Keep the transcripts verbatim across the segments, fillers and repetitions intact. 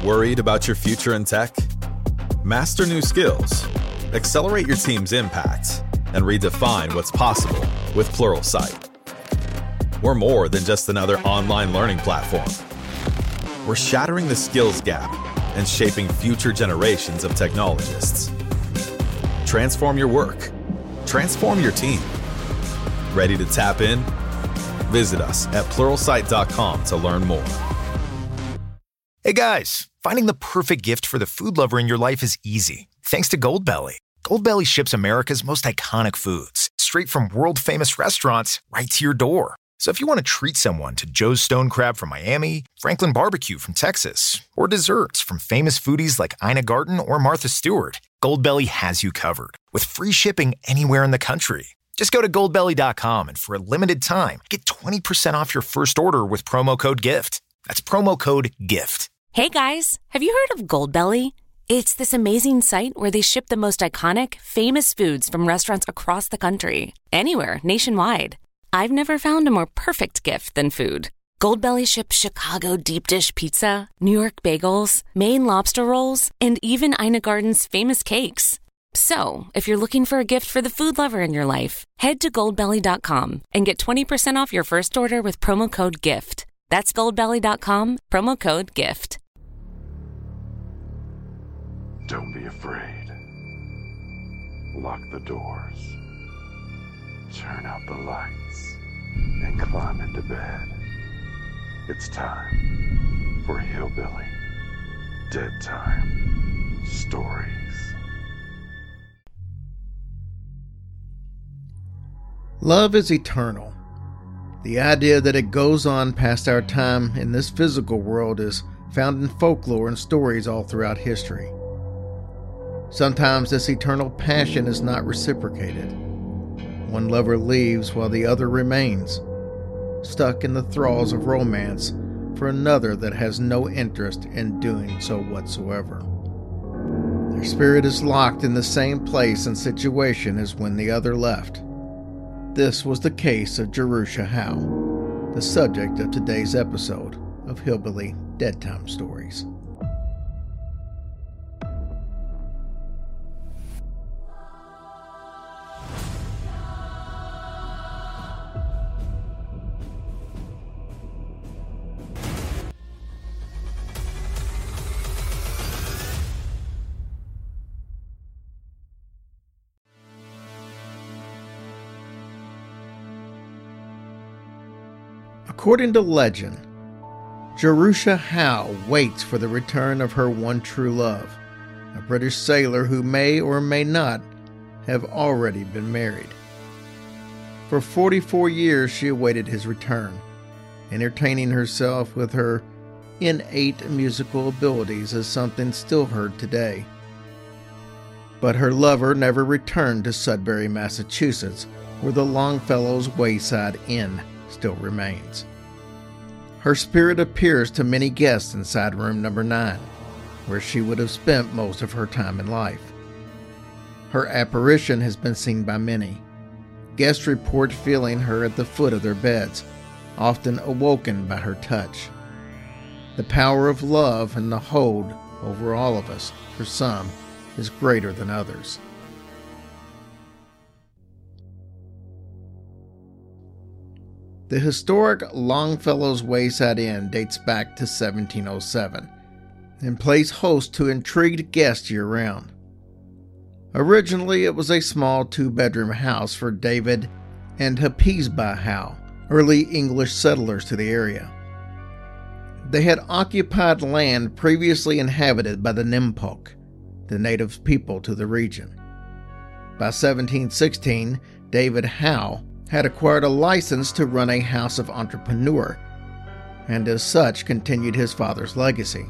Worried about your future in tech? Master new skills, accelerate your team's impact, and redefine what's possible with Pluralsight. We're more than just another online learning platform. We're shattering the skills gap and shaping future generations of technologists. Transform your work. Transform your team. Ready to tap in? Visit us at pluralsight dot com to learn more. Hey guys, finding the perfect gift for the food lover in your life is easy, thanks to Goldbelly. Goldbelly ships America's most iconic foods, straight from world-famous restaurants right to your door. So if you want to treat someone to Joe's Stone Crab from Miami, Franklin Barbecue from Texas, or desserts from famous foodies like Ina Garten or Martha Stewart, Goldbelly has you covered, with free shipping anywhere in the country. Just go to goldbelly dot com and for a limited time, get twenty percent off your first order with promo code GIFT. That's promo code GIFT. Hey guys, have you heard of Goldbelly? It's this amazing site where they ship the most iconic, famous foods from restaurants across the country, anywhere, nationwide. I've never found a more perfect gift than food. Goldbelly ships Chicago deep dish pizza, New York bagels, Maine lobster rolls, and even Ina Garten's famous cakes. So, if you're looking for a gift for the food lover in your life, head to goldbelly dot com and get twenty percent off your first order with promo code GIFT. That's goldbelly dot com, promo code GIFT. Don't be afraid. Lock the doors. Turn out the lights. And climb into bed. It's time for Hillbilly Dead Time Stories. Love is eternal. The idea that it goes on past our time in this physical world is found in folklore and stories all throughout history. Sometimes this eternal passion is not reciprocated. One lover leaves while the other remains, stuck in the thralls of romance for another that has no interest in doing so whatsoever. Their spirit is locked in the same place and situation as when the other left. This was the case of Jerusha Howe, the subject of today's episode of Hillbilly Dead Time Stories. According to legend, Jerusha Howe waits for the return of her one true love, a British sailor who may or may not have already been married. For forty-four years she awaited his return, entertaining herself with her innate musical abilities as something still heard today. But her lover never returned to Sudbury, Massachusetts, where the Longfellow's Wayside Inn still remains. Her spirit appears to many guests inside room number nine, where she would have spent most of her time in life. Her apparition has been seen by many. Guests report feeling her at the foot of their beds, often awoken by her touch. The power of love and the hold over all of us, for some, is greater than others. The historic Longfellow's Wayside Inn dates back to seventeen oh seven and plays host to intrigued guests year-round. Originally, it was a small two-bedroom house for David and Hepzibah Howe, early English settlers to the area. They had occupied land previously inhabited by the Nimpoch, the native people to the region. By seventeen sixteen, David Howe had acquired a license to run a house of entrepreneur, and as such continued his father's legacy.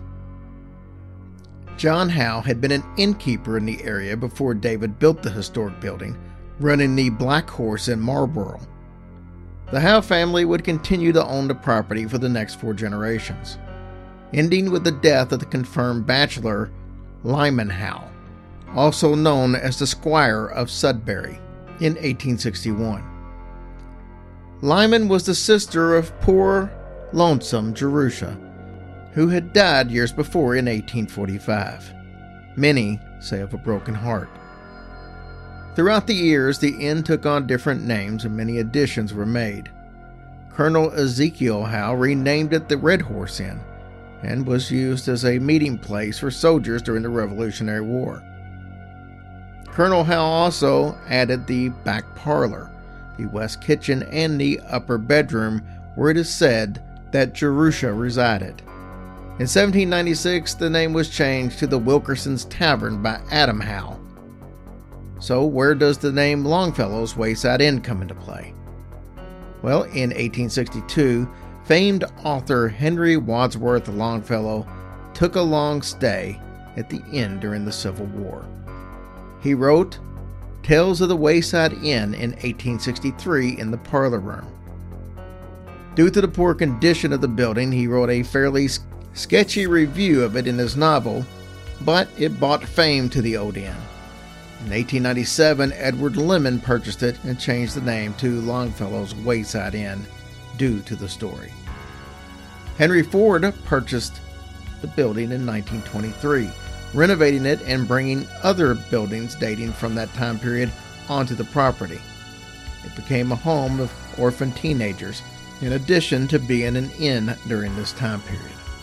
John Howe had been an innkeeper in the area before David built the historic building, running the Black Horse in Marlborough. The Howe family would continue to own the property for the next four generations, ending with the death of the confirmed bachelor Lyman Howe, also known as the Squire of Sudbury, in eighteen sixty-one. Lyman was the sister of poor, lonesome Jerusha, who had died years before in eighteen forty-five. Many say of a broken heart. Throughout the years, the inn took on different names and many additions were made. Colonel Ezekiel Howe renamed it the Red Horse Inn and was used as a meeting place for soldiers during the Revolutionary War. Colonel Howe also added the back parlor, the west kitchen, and the upper bedroom where it is said that Jerusha resided. In seventeen ninety-six, the name was changed to the Wilkerson's Tavern by Adam Howe. So where does the name Longfellow's Wayside Inn come into play? Well, in eighteen sixty-two, famed author Henry Wadsworth Longfellow took a long stay at the inn during the Civil War. He wrote Tales of the Wayside Inn in eighteen sixty-three in the parlor room. Due to the poor condition of the building, he wrote a fairly sketchy review of it in his novel, but it brought fame to the old inn. In eighteen ninety-seven, Edward Lemon purchased it and changed the name to Longfellow's Wayside Inn due to the story. Henry Ford purchased the building in nineteen twenty-three, renovating it and bringing other buildings dating from that time period onto the property. It became a home of orphan teenagers, in addition to being an inn during this time period.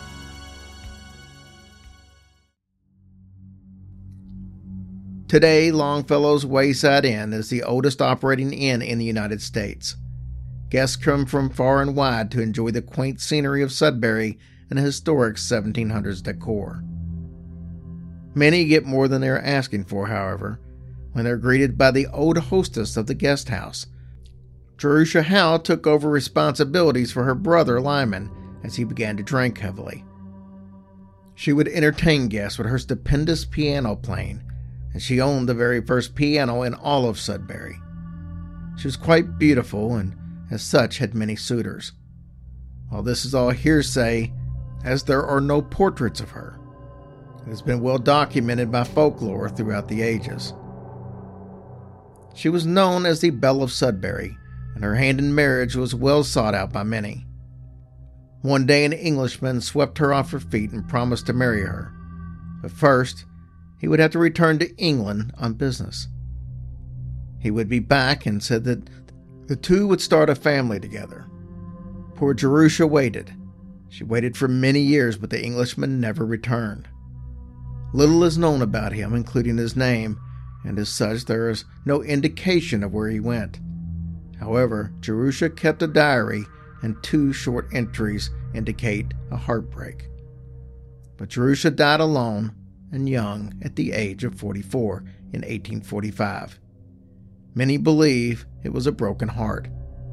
Today, Longfellow's Wayside Inn is the oldest operating inn in the United States. Guests come from far and wide to enjoy the quaint scenery of Sudbury and historic seventeen hundreds decor. Many get more than they're asking for, however, when they're greeted by the old hostess of the guest house. Jerusha Howe took over responsibilities for her brother Lyman as he began to drink heavily. She would entertain guests with her stupendous piano playing, and she owned the very first piano in all of Sudbury. She was quite beautiful and, as such, had many suitors. While this is all hearsay, as there are no portraits of her, it has been well documented by folklore throughout the ages. She was known as the Belle of Sudbury, and her hand in marriage was well sought out by many. One day an Englishman swept her off her feet and promised to marry her, but first he would have to return to England on business. He would be back and said that the two would start a family together. Poor Jerusha waited. She waited for many years, but the Englishman never returned. Little is known about him, including his name, and as such there is no indication of where he went. However, Jerusha kept a diary, and two short entries indicate a heartbreak. But Jerusha died alone and young at the age of forty-four in eighteen forty-five. Many believe it was a broken heart.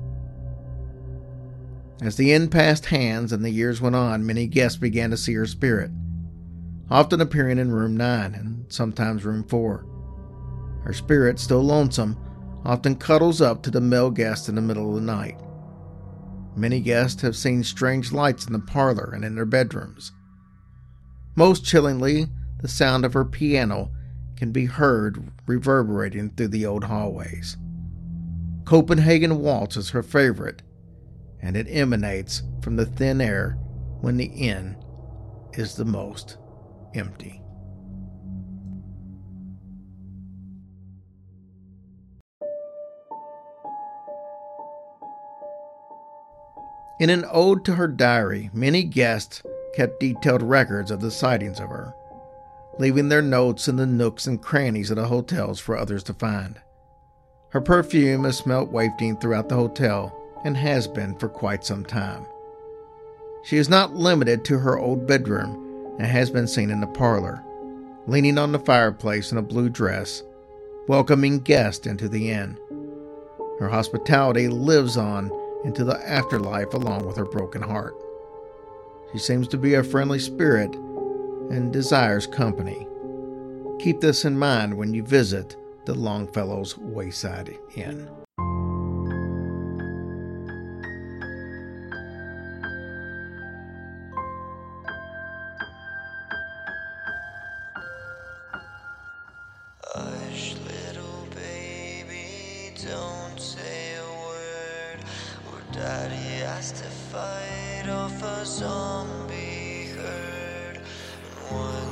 As the inn passed hands and the years went on, many guests began to see her spirit, often appearing in room nine and sometimes room four. Her spirit, still lonesome, often cuddles up to the male guest in the middle of the night. Many guests have seen strange lights in the parlor and in their bedrooms. Most chillingly, the sound of her piano can be heard reverberating through the old hallways. Copenhagen Waltz is her favorite, and it emanates from the thin air when the inn is the most empty. In an ode to her diary, many guests kept detailed records of the sightings of her, leaving their notes in the nooks and crannies of the hotels for others to find. Her perfume is smelt wafting throughout the hotel and has been for quite some time. She is not limited to her old bedroom and has been seen in the parlor, leaning on the fireplace in a blue dress, welcoming guests into the inn. Her hospitality lives on into the afterlife along with her broken heart. She seems to be a friendly spirit and desires company. Keep this in mind when you visit the Longfellow's Wayside Inn. Hush, little baby, don't say a word, or Daddy has to fight off a zombie herd.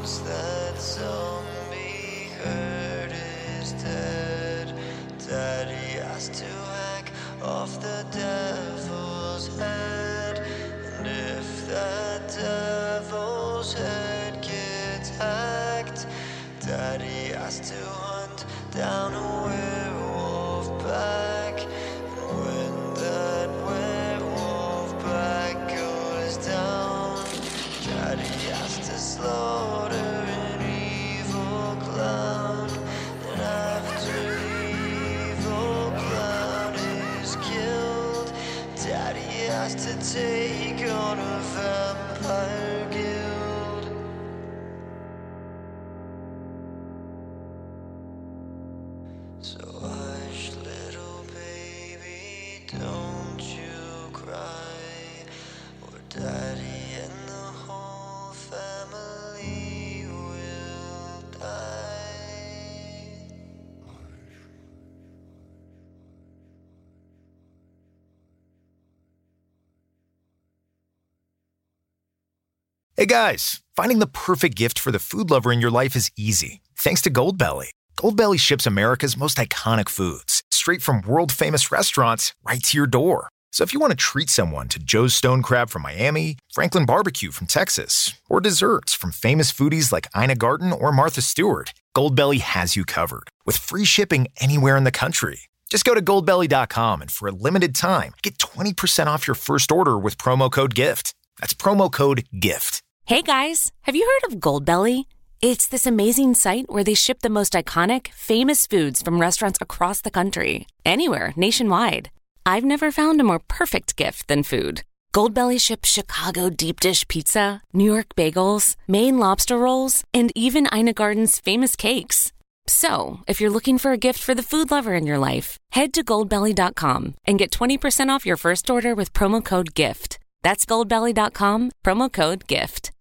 once that zombie herd is dead, Daddy has to hack off the devil's head. And if that devil's head gets hacked, Daddy has to hunt down a werewolf pack. And when that werewolf pack goes down, Daddy has to slaughter an evil clown. And after the evil clown is killed, Daddy has to take on a vampire guild. So hush, little baby, don't you cry, or Daddy and the whole family will die. Hey guys, finding the perfect gift for the food lover in your life is easy, thanks to Goldbelly. Goldbelly ships America's most iconic foods, straight from world-famous restaurants right to your door. So if you want to treat someone to Joe's Stone Crab from Miami, Franklin Barbecue from Texas, or desserts from famous foodies like Ina Garten or Martha Stewart, Goldbelly has you covered, with free shipping anywhere in the country. Just go to goldbelly dot com and for a limited time, get twenty percent off your first order with promo code GIFT. That's promo code GIFT. Hey guys, have you heard of Goldbelly? It's this amazing site where they ship the most iconic, famous foods from restaurants across the country, anywhere, nationwide. I've never found a more perfect gift than food. Goldbelly ships Chicago deep dish pizza, New York bagels, Maine lobster rolls, and even Ina Garten's famous cakes. So, if you're looking for a gift for the food lover in your life, head to goldbelly dot com and get twenty percent off your first order with promo code GIFT. That's goldbelly dot com, promo code GIFT.